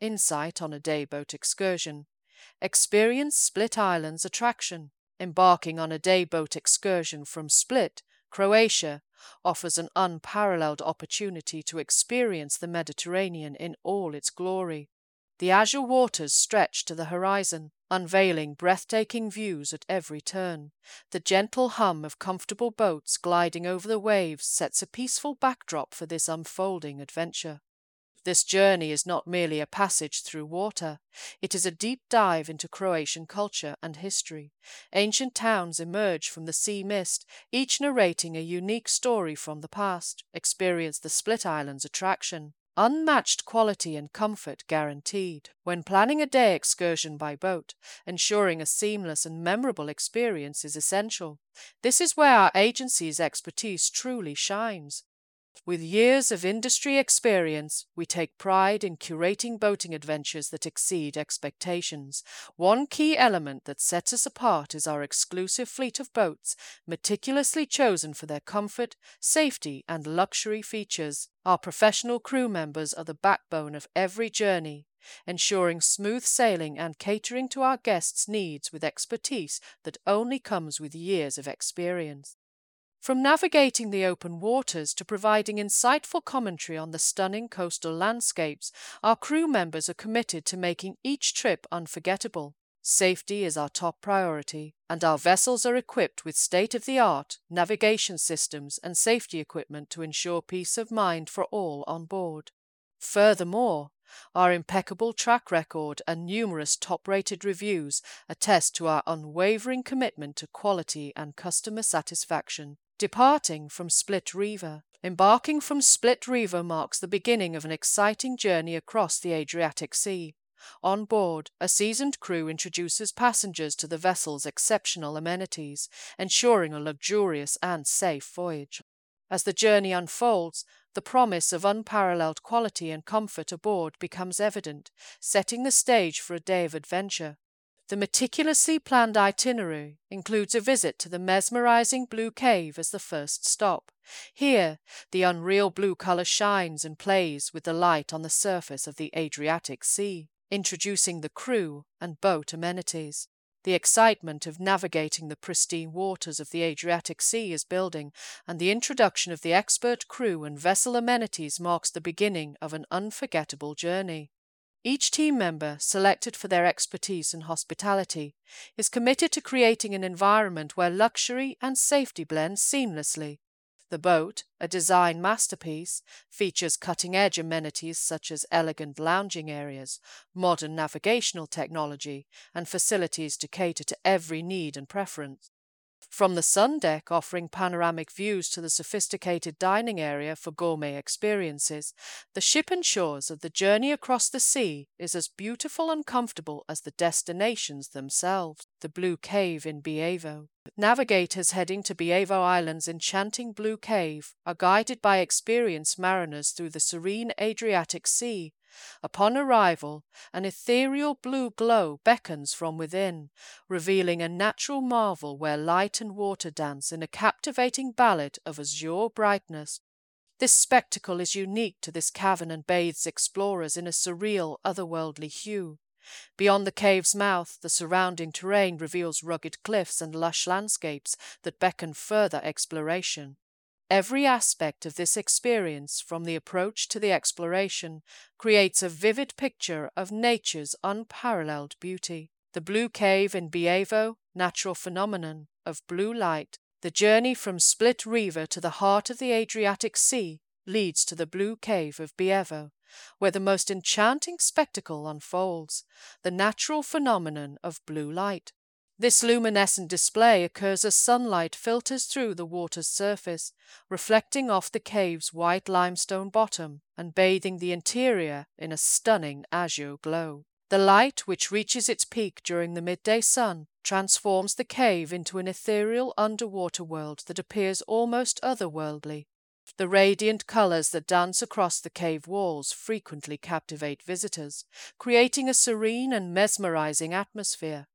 insight on a day boat excursion. Experience Split Island's attraction. Embarking on a day boat excursion from Split, Croatia, offers an unparalleled opportunity to experience the Mediterranean in all its glory. The azure waters stretch to the horizon, unveiling breathtaking views at every turn. The gentle hum of comfortable boats gliding over the waves sets a peaceful backdrop for this unfolding adventure. This journey is not merely a passage through water, it is a deep dive into Croatian culture and history. Ancient towns emerge from the sea mist, each narrating a unique story from the past. Experience the Split Islands attraction. Unmatched quality and comfort guaranteed. When planning a day excursion by boat, ensuring a seamless and memorable experience is essential. This is where our agency's expertise truly shines. With years of industry experience, we take pride in curating boating adventures that exceed expectations. One key element that sets us apart is our exclusive fleet of boats, meticulously chosen for their comfort, safety, and luxury features. Our professional crew members are the backbone of every journey, ensuring smooth sailing and catering to our guests' needs with expertise that only comes with years of experience. From navigating the open waters to providing insightful commentary on the stunning coastal landscapes, our crew members are committed to making each trip unforgettable. Safety is our top priority, and our vessels are equipped with state-of-the-art navigation systems and safety equipment to ensure peace of mind for all on board. Furthermore, our impeccable track record and numerous top-rated reviews attest to our unwavering commitment to quality and customer satisfaction. Departing from Split River. Embarking from Split River marks the beginning of an exciting journey across the Adriatic Sea. On board, a seasoned crew introduces passengers to the vessel's exceptional amenities, ensuring a luxurious and safe voyage. As the journey unfolds, the promise of unparalleled quality and comfort aboard becomes evident, setting the stage for a day of adventure. The meticulously planned itinerary includes a visit to the mesmerizing Blue Cave as the first stop. Here, the unreal blue color shines and plays with the light on the surface of the Adriatic Sea, introducing the crew and boat amenities. The excitement of navigating the pristine waters of the Adriatic Sea is building, and the introduction of the expert crew and vessel amenities marks the beginning of an unforgettable journey. Each team member, selected for their expertise in hospitality, is committed to creating an environment where luxury and safety blend seamlessly. The boat, a design masterpiece, features cutting-edge amenities such as elegant lounging areas, modern navigational technology, and facilities to cater to every need and preference. From the sun deck offering panoramic views to the sophisticated dining area for gourmet experiences, the ship ensures that the journey across the sea is as beautiful and comfortable as the destinations themselves. The Blue Cave in Bievo. Navigators heading to Bievo Island's enchanting Blue Cave are guided by experienced mariners through the serene Adriatic Sea. Upon arrival, an ethereal blue glow beckons from within, revealing a natural marvel where light and water dance in a captivating ballet of azure brightness. This spectacle is unique to this cavern and bathes explorers in a surreal, otherworldly hue. Beyond the cave's mouth, the surrounding terrain reveals rugged cliffs and lush landscapes that beckon further exploration. Every aspect of this experience, from the approach to the exploration, creates a vivid picture of nature's unparalleled beauty. The Blue Cave in Bievo, natural phenomenon of blue light. The journey from Split River to the heart of the Adriatic Sea leads to the Blue Cave of Bievo, where the most enchanting spectacle unfolds, the natural phenomenon of blue light. This luminescent display occurs as sunlight filters through the water's surface, reflecting off the cave's white limestone bottom and bathing the interior in a stunning azure glow. The light, which reaches its peak during the midday sun, transforms the cave into an ethereal underwater world that appears almost otherworldly. The radiant colors that dance across the cave walls frequently captivate visitors, creating a serene and mesmerizing atmosphere.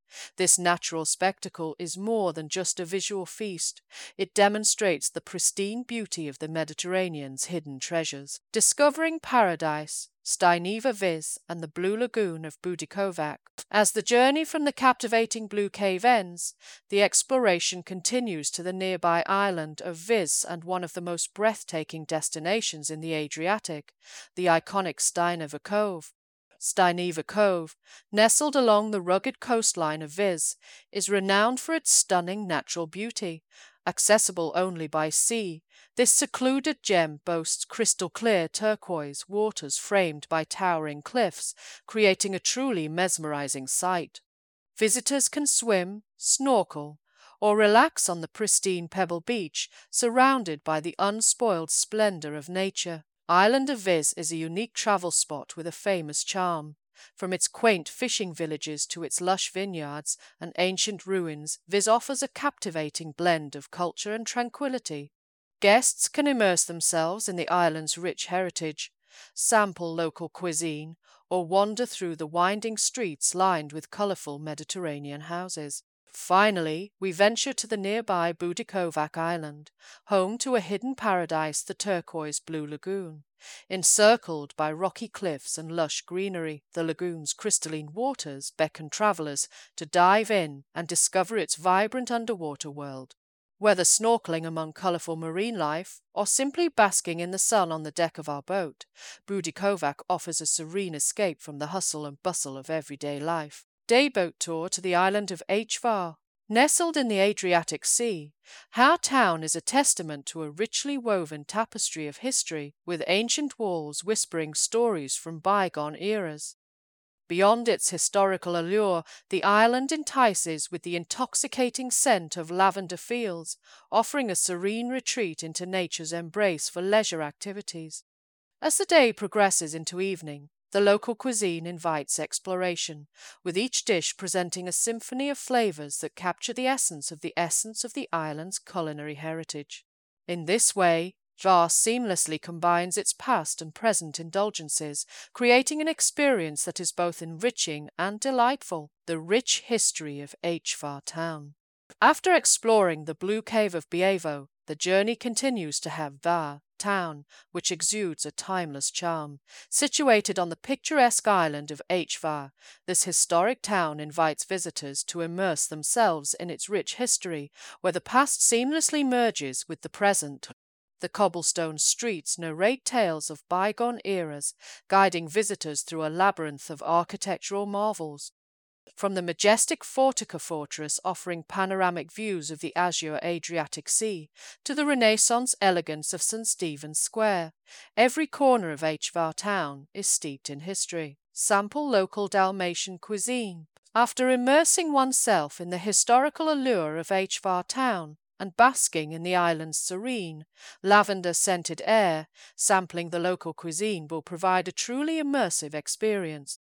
This natural spectacle is more than just a visual feast. It demonstrates the pristine beauty of the Mediterranean's hidden treasures. Discovering paradise, Steineva Viz, and the Blue Lagoon of Budikovac. As the journey from the captivating Blue Cave ends, the exploration continues to the nearby island of Viz and one of the most breathtaking destinations in the Adriatic, the iconic Steineva Cove. Steineva Cove, nestled along the rugged coastline of Viz, is renowned for its stunning natural beauty. Accessible only by sea, this secluded gem boasts crystal-clear turquoise waters framed by towering cliffs, creating a truly mesmerizing sight. Visitors can swim, snorkel, or relax on the pristine pebble beach, surrounded by the unspoiled splendor of nature. Island of Viz is a unique travel spot with a famous charm. From its quaint fishing villages to its lush vineyards and ancient ruins, Viz offers a captivating blend of culture and tranquility. Guests can immerse themselves in the island's rich heritage, sample local cuisine, or wander through the winding streets lined with colourful Mediterranean houses. Finally, we venture to the nearby Budikovac Island, home to a hidden paradise, the turquoise Blue Lagoon. Encircled by rocky cliffs and lush greenery, the lagoon's crystalline waters beckon travellers to dive in and discover its vibrant underwater world. Whether snorkeling among colourful marine life or simply basking in the sun on the deck of our boat, Budikovac offers a serene escape from the hustle and bustle of everyday life. Dayboat tour to the island of Hvar. Nestled in the Adriatic Sea, Hvar town is a testament to a richly woven tapestry of history, with ancient walls whispering stories from bygone eras. Beyond its historical allure, the island entices with the intoxicating scent of lavender fields, offering a serene retreat into nature's embrace for leisure activities. As the day progresses into evening, the local cuisine invites exploration, with each dish presenting a symphony of flavors that capture the essence of the island's culinary heritage. In this way, Hvar seamlessly combines its past and present indulgences, creating an experience that is both enriching and delightful. The rich history of Hvar town. After exploring the Blue Cave of Bievo, the journey continues to Hvar town, which exudes a timeless charm. Situated on the picturesque island of Hvar, this historic town invites visitors to immerse themselves in its rich history, where the past seamlessly merges with the present. The cobblestone streets narrate tales of bygone eras, guiding visitors through a labyrinth of architectural marvels. From the majestic Fortica fortress offering panoramic views of the azure Adriatic Sea to the Renaissance elegance of St. Stephen's Square, every corner of Hvar town is steeped in history. Sample local Dalmatian cuisine. After immersing oneself in the historical allure of Hvar town and basking in the island's serene, lavender-scented air, sampling the local cuisine will provide a truly immersive experience.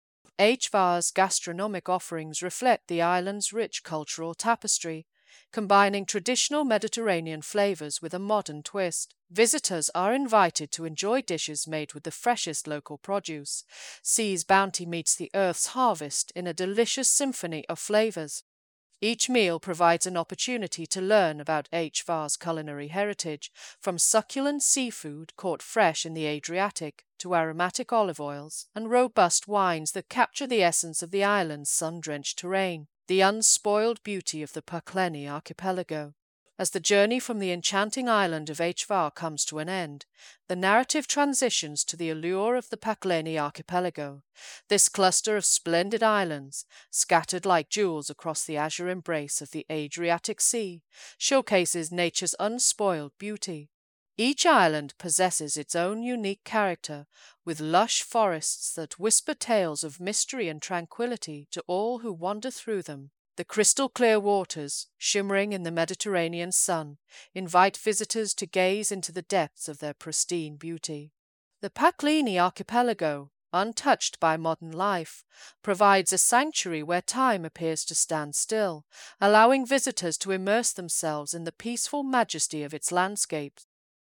Hvar's gastronomic offerings reflect the island's rich cultural tapestry, combining traditional Mediterranean flavors with a modern twist. Visitors are invited to enjoy dishes made with the freshest local produce. Sea's bounty meets the earth's harvest in a delicious symphony of flavors. Each meal provides an opportunity to learn about Hvar's culinary heritage, from succulent seafood caught fresh in the Adriatic to aromatic olive oils and robust wines that capture the essence of the island's sun-drenched terrain, the unspoiled beauty of the Pakleni archipelago. As the journey from the enchanting island of Hvar comes to an end, the narrative transitions to the allure of the Pakleni archipelago. This cluster of splendid islands, scattered like jewels across the azure embrace of the Adriatic Sea, showcases nature's unspoiled beauty. Each island possesses its own unique character, with lush forests that whisper tales of mystery and tranquility to all who wander through them. The crystal-clear waters, shimmering in the Mediterranean sun, invite visitors to gaze into the depths of their pristine beauty. The Pakleni archipelago, untouched by modern life, provides a sanctuary where time appears to stand still, allowing visitors to immerse themselves in the peaceful majesty of its landscapes.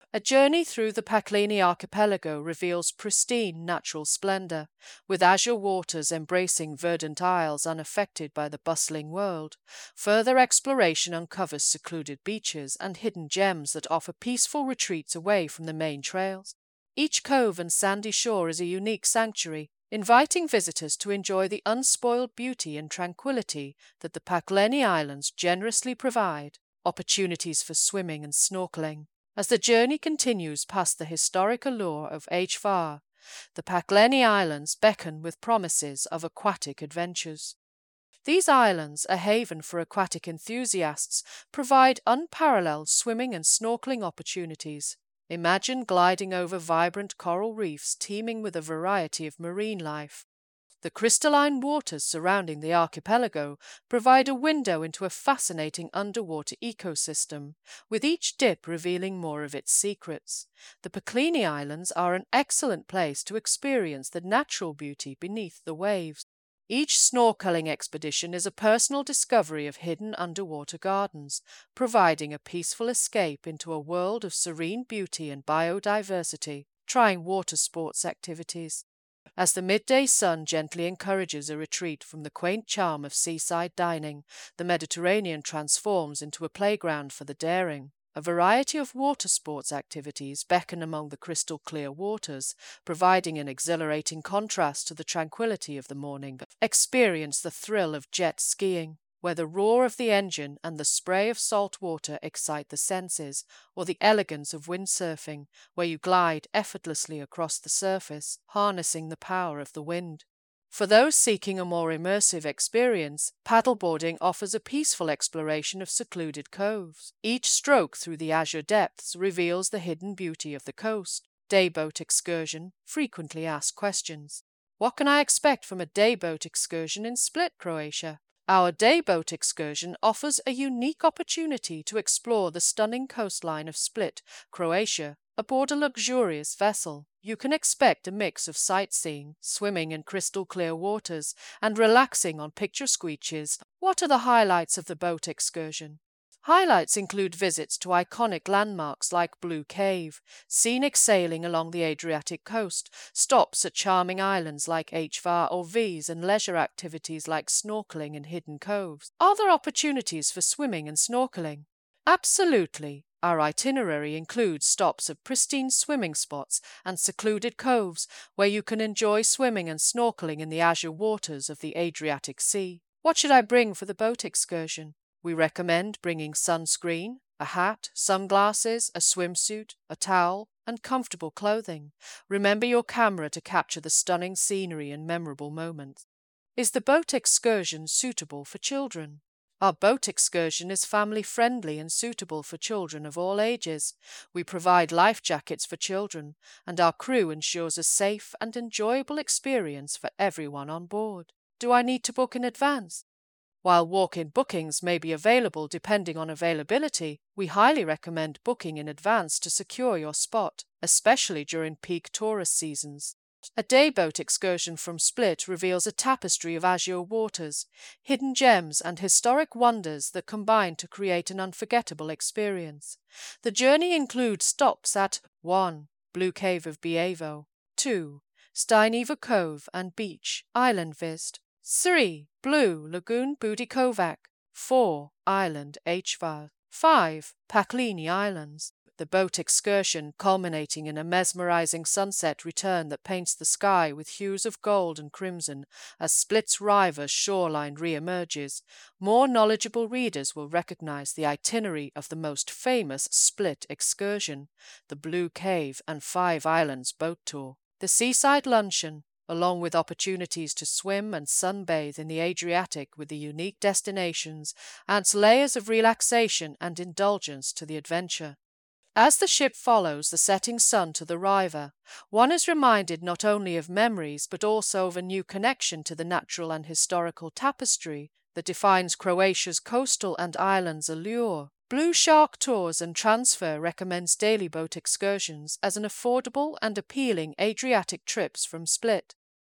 A journey through the Pakleni archipelago reveals pristine natural splendor, with azure waters embracing verdant isles unaffected by the bustling world. Further exploration uncovers secluded beaches and hidden gems that offer peaceful retreats away from the main trails. Each cove and sandy shore is a unique sanctuary, inviting visitors to enjoy the unspoiled beauty and tranquility that the Pakleni Islands generously provide. Opportunities for swimming and snorkeling. As the journey continues past the historic allure of Hvar, the Pakleni Islands beckon with promises of aquatic adventures. These islands, a haven for aquatic enthusiasts, provide unparalleled swimming and snorkeling opportunities. Imagine gliding over vibrant coral reefs teeming with a variety of marine life. The crystalline waters surrounding the archipelago provide a window into a fascinating underwater ecosystem, with each dip revealing more of its secrets. The Pakleni Islands are an excellent place to experience the natural beauty beneath the waves. Each snorkeling expedition is a personal discovery of hidden underwater gardens, providing a peaceful escape into a world of serene beauty and biodiversity. Trying water sports activities. As the midday sun gently encourages a retreat from the quaint charm of seaside dining, the Mediterranean transforms into a playground for the daring. A variety of water sports activities beckon among the crystal clear waters, providing an exhilarating contrast to the tranquility of the morning. Experience the thrill of jet skiing, where the roar of the engine and the spray of salt water excite the senses, or the elegance of windsurfing, where you glide effortlessly across the surface, harnessing the power of the wind. For those seeking a more immersive experience, paddleboarding offers a peaceful exploration of secluded coves. Each stroke through the azure depths reveals the hidden beauty of the coast. Dayboat excursion, frequently asked questions. What can I expect from a dayboat excursion in Split, Croatia? Our dayboat excursion offers a unique opportunity to explore the stunning coastline of Split, Croatia, aboard a luxurious vessel. You can expect a mix of sightseeing, swimming in crystal clear waters, and relaxing on picturesque beaches. What are the highlights of the boat excursion? Highlights include visits to iconic landmarks like Blue Cave, scenic sailing along the Adriatic coast, stops at charming islands like Hvar or Vis, and leisure activities like snorkeling in hidden coves. Are there opportunities for swimming and snorkeling? Absolutely. Our itinerary includes stops at pristine swimming spots and secluded coves where you can enjoy swimming and snorkeling in the azure waters of the Adriatic Sea. What should I bring for the boat excursion? We recommend bringing sunscreen, a hat, sunglasses, a swimsuit, a towel, and comfortable clothing. Remember your camera to capture the stunning scenery and memorable moments. Is the boat excursion suitable for children? Our boat excursion is family-friendly and suitable for children of all ages. We provide life jackets for children, and our crew ensures a safe and enjoyable experience for everyone on board. Do I need to book in advance? While walk-in bookings may be available depending on availability, we highly recommend booking in advance to secure your spot, especially during peak tourist seasons. A dayboat excursion from Split reveals a tapestry of azure waters, hidden gems and historic wonders that combine to create an unforgettable experience. The journey includes stops at 1. Blue Cave of Bievo, 2. Steineva Cove and Beach, Island Vist, 3. Blue Lagoon Budikovac, 4. Island Hvar, 5. Pakleni Islands. The boat excursion culminating in a mesmerizing sunset return that paints the sky with hues of gold and crimson as Split's river shoreline re-emerges. More knowledgeable readers will recognize the itinerary of the most famous Split excursion, the Blue Cave and 5 Islands boat tour. The seaside luncheon, along with opportunities to swim and sunbathe in the Adriatic with the unique destinations, adds layers of relaxation and indulgence to the adventure. As the ship follows the setting sun to the river, one is reminded not only of memories but also of a new connection to the natural and historical tapestry that defines Croatia's coastal and islands allure. Blue Shark Tours and Transfer recommends daily boat excursions as an affordable and appealing Adriatic trips from Split.